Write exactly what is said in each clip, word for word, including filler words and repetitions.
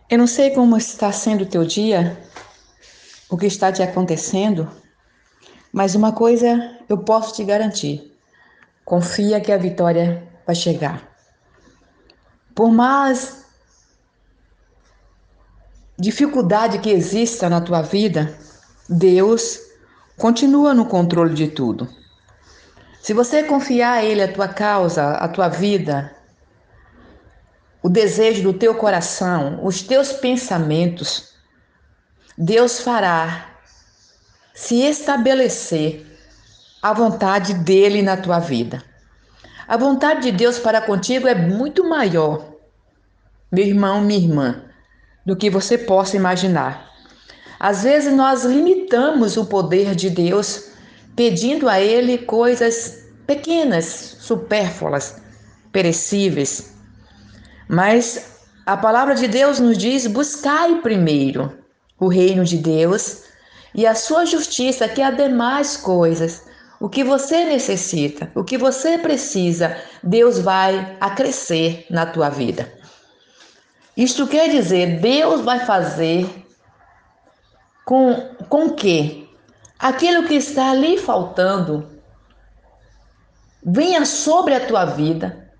Eu não sei como está sendo o teu dia, o que está te acontecendo, mas uma coisa eu posso te garantir: confia que a vitória vai chegar. Por mais dificuldade que exista na tua vida, Deus continua no controle de tudo. Se você confiar a Ele a tua causa, a tua vida, o desejo do teu coração, os teus pensamentos, Deus fará se estabelecer a vontade dele na tua vida. A vontade de Deus para contigo é muito maior, meu irmão, minha irmã, do que você possa imaginar. Às vezes nós limitamos o poder de Deus pedindo a Ele coisas pequenas, supérfluas, perecíveis. Mas a palavra de Deus nos diz: buscai primeiro o reino de Deus e a sua justiça, que há demais coisas. O que você necessita, o que você precisa, Deus vai acrescer na tua vida. Isto quer dizer, Deus vai fazer com, com que aquilo que está ali faltando venha sobre a tua vida,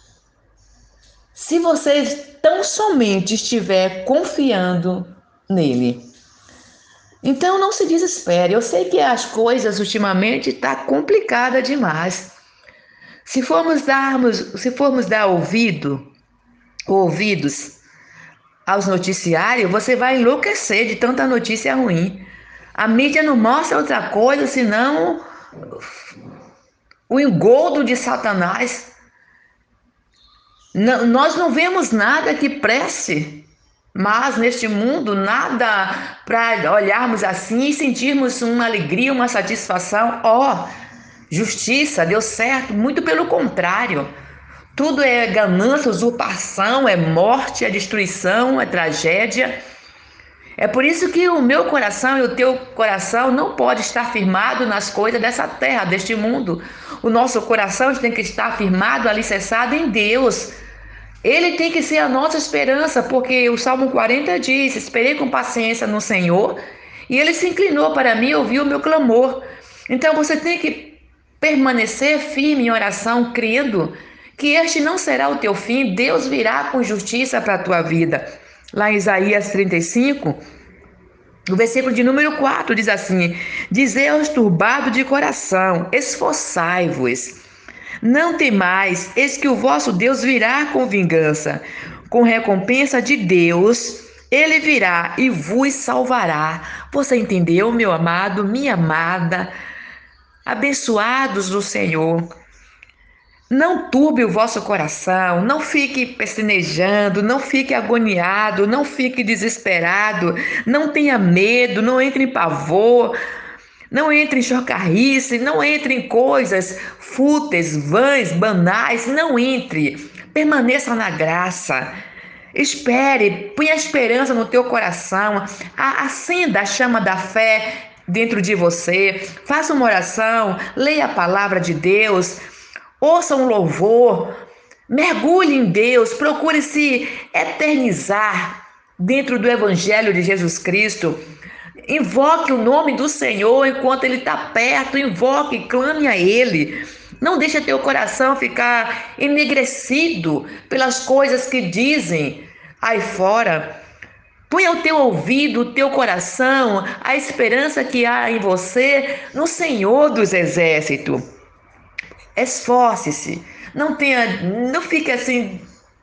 se você tão somente estiver confiando nele. Então não se desespere. Eu sei que as coisas ultimamente tá complicada demais. Se formos darmos, se formos dar ouvido, ouvidos aos noticiários, você vai enlouquecer de tanta notícia ruim. A mídia não mostra outra coisa senão o engodo de Satanás. Não, nós não vemos nada que preste, mas neste mundo nada para olharmos assim e sentirmos uma alegria, uma satisfação. Ó, oh, justiça, deu certo, muito pelo contrário. Tudo é ganância, usurpação, é morte, é destruição, é tragédia. É por isso que o meu coração e o teu coração não pode estar firmado nas coisas dessa terra, deste mundo. O nosso coração tem que estar firmado, alicerçado em Deus. Ele tem que ser a nossa esperança, porque o Salmo quarenta diz: esperei com paciência no Senhor, e Ele se inclinou para mim e ouviu o meu clamor. Então você tem que permanecer firme em oração, crendo que este não será o teu fim. Deus virá com justiça para a tua vida. Lá em Isaías trinta e cinco, o versículo de número quatro diz assim: dizei aos turbados de coração, esforçai-vos, não temais, eis que o vosso Deus virá com vingança, com recompensa de Deus, ele virá e vos salvará. Você entendeu, meu amado, minha amada? Abençoados do Senhor. Não turbe o vosso coração, não fique pestanejando, não fique agoniado, não fique desesperado, não tenha medo, não entre em pavor, não entre em chocarrice, não entre em coisas fúteis, vãs, banais, não entre. Permaneça na graça. Espere, ponha a esperança no teu coração, acenda a chama da fé dentro de você, faça uma oração, leia a palavra de Deus, ouça um louvor, mergulhe em Deus, procure se eternizar dentro do Evangelho de Jesus Cristo. Invoque o nome do Senhor enquanto Ele está perto, invoque, clame a Ele. Não deixe teu coração ficar enegrecido pelas coisas que dizem aí fora. Põe o teu ouvido, o teu coração, a esperança que há em você no Senhor dos Exércitos. Esforce-se, não tenha, não fique assim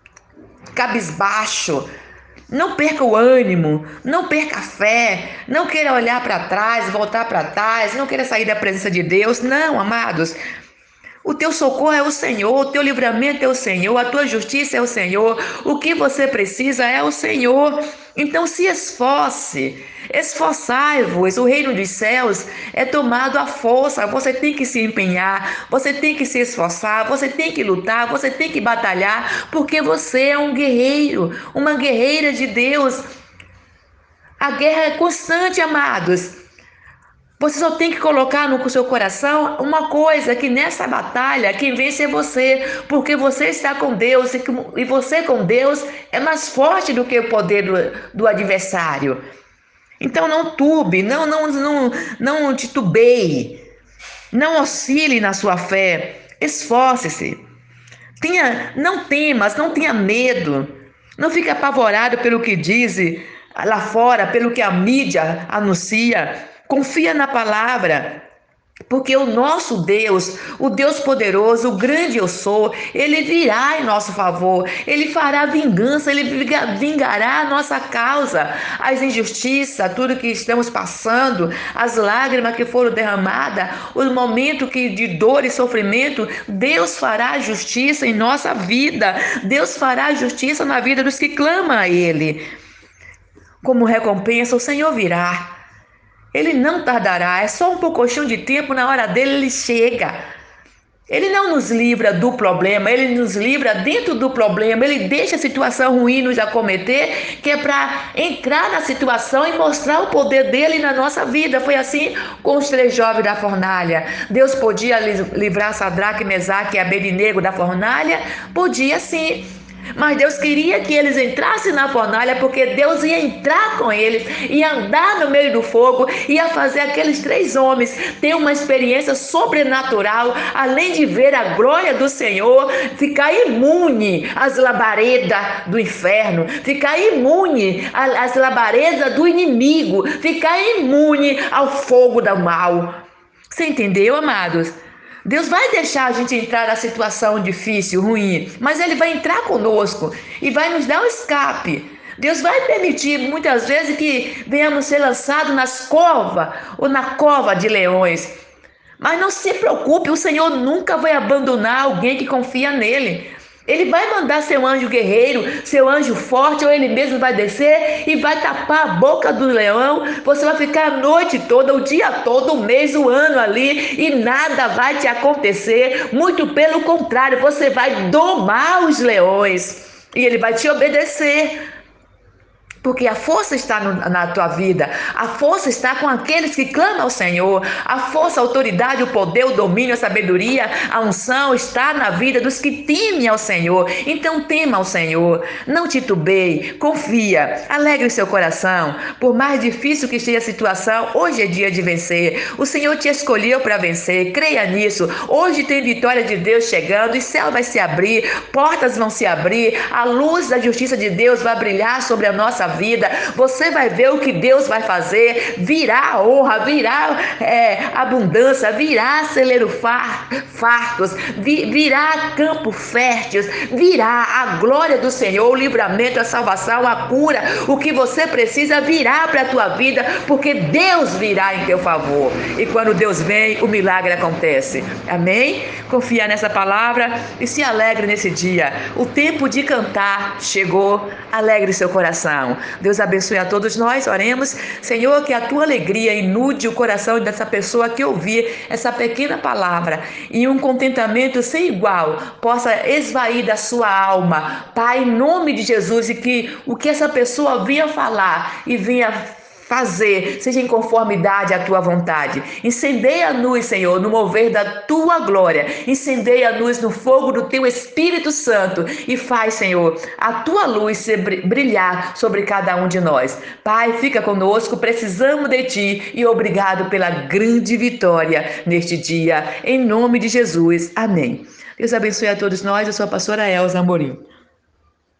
cabisbaixo. Não perca o ânimo, não perca a fé, não queira olhar para trás, voltar para trás, não queira sair da presença de Deus. Não, amados. O teu socorro é o Senhor, o teu livramento é o Senhor, a tua justiça é o Senhor, o que você precisa é o Senhor. Então se esforce, esforçai-vos, o reino dos céus é tomado à força, você tem que se empenhar, você tem que se esforçar, você tem que lutar, você tem que batalhar, porque você é um guerreiro, uma guerreira de Deus. A guerra é constante, amados. Você só tem que colocar no seu coração uma coisa, que nessa batalha quem vence é você, porque você está com Deus e você com Deus é mais forte do que o poder do, do adversário. Então não turbe, não, não, não, não titubeie, não oscile na sua fé, esforce-se. Tenha, não temas, não tenha medo, não fique apavorado pelo que dizem lá fora, pelo que a mídia anuncia. Confia na palavra, porque o nosso Deus, o Deus poderoso, o grande eu sou, ele virá em nosso favor, ele fará vingança, ele vingará a nossa causa, as injustiças, tudo que estamos passando, as lágrimas que foram derramadas, os momentos que de dor e sofrimento, Deus fará justiça em nossa vida, Deus fará justiça na vida dos que clamam a ele. Como recompensa, o Senhor virá. Ele não tardará, é só um pouquinho de tempo, na hora dele ele chega. Ele não nos livra do problema, ele nos livra dentro do problema, ele deixa a situação ruim nos acometer, que é para entrar na situação e mostrar o poder dele na nossa vida. Foi assim com os três jovens da fornalha. Deus podia livrar Sadraque, Mesaque e Abednego da fornalha? Podia sim. Mas Deus queria que eles entrassem na fornalha, porque Deus ia entrar com eles, ia andar no meio do fogo, ia fazer aqueles três homens ter uma experiência sobrenatural, além de ver a glória do Senhor, ficar imune às labaredas do inferno, ficar imune às labaredas do inimigo, ficar imune ao fogo do mal. Você entendeu, amados? Deus vai deixar a gente entrar na situação difícil, ruim, mas Ele vai entrar conosco e vai nos dar o escape. Deus vai permitir muitas vezes que venhamos ser lançados nas covas ou na cova de leões. Mas não se preocupe, o Senhor nunca vai abandonar alguém que confia nele. Ele vai mandar seu anjo guerreiro, seu anjo forte, ou ele mesmo vai descer e vai tapar a boca do leão. Você vai ficar a noite toda, o dia todo, o mês, o ano ali, e nada vai te acontecer. Muito pelo contrário, você vai domar os leões e ele vai te obedecer. Porque a força está no, na tua vida, a força está com aqueles que clamam ao Senhor, a força, a autoridade, o poder, o domínio, a sabedoria, a unção está na vida dos que temem ao Senhor. Então tema ao Senhor, não titubeie, confia, alegre o seu coração. Por mais difícil que esteja a situação, hoje é dia de vencer. O Senhor te escolheu para vencer, creia nisso. Hoje tem vitória de Deus chegando, e céu vai se abrir, portas vão se abrir, a luz da justiça de Deus vai brilhar sobre a nossa vida. Você vai ver o que Deus vai fazer. Virá honra, virá é, abundância, virá celeiro fartos, virá campo fértil, virá a glória do Senhor, o livramento, a salvação, a cura. O que você precisa virá para a tua vida, porque Deus virá em teu favor. E quando Deus vem, o milagre acontece. Amém? Confia nessa palavra e se alegre nesse dia. O tempo de cantar chegou. Alegre seu coração. Deus abençoe a todos nós, oremos. Senhor, que a tua alegria inunde o coração dessa pessoa que ouvir essa pequena palavra, e um contentamento sem igual possa esvair da sua alma, Pai, em nome de Jesus, e que o que essa pessoa venha falar e venha fazer seja em conformidade à tua vontade. Incendeia-nos, Senhor, no mover da tua glória. Incendeia-nos no fogo do teu Espírito Santo e faz, Senhor, a tua luz brilhar sobre cada um de nós. Pai, fica conosco, precisamos de ti, e obrigado pela grande vitória neste dia. Em nome de Jesus. Amém. Deus abençoe a todos nós. Eu sou a pastora Elza Amorim.